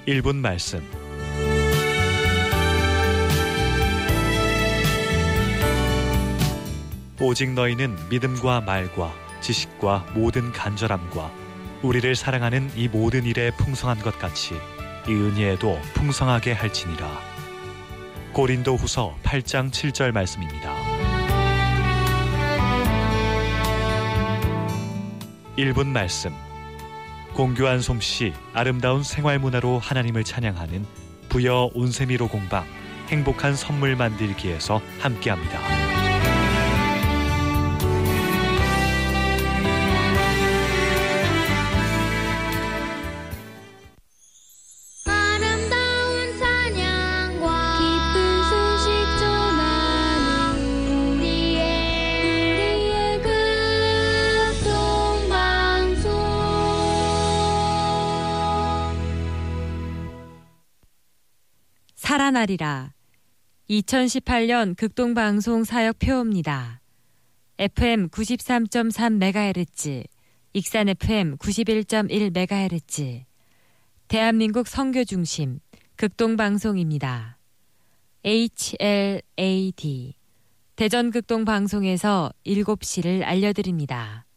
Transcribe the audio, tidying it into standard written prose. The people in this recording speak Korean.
1분 말씀. 오직 너희는 믿음과 말과 지식과 모든 간절함과 우리를 사랑하는 이 모든 일에 풍성한 것 같이 이 은혜에도 풍성하게 할지니라. 고린도후서 8장 7절 말씀입니다. 1분 말씀. 공교한 솜씨, 아름다운 생활문화로 하나님을 찬양하는 부여 온세미로 공방 행복한 선물 만들기에서 함께합니다. 살아나리라. 2018년 극동방송 사역표입니다. FM 93.3MHz, 익산 FM 91.1MHz, 대한민국 선교중심 극동방송입니다. HLAD, 대전극동방송에서 7시를 알려드립니다.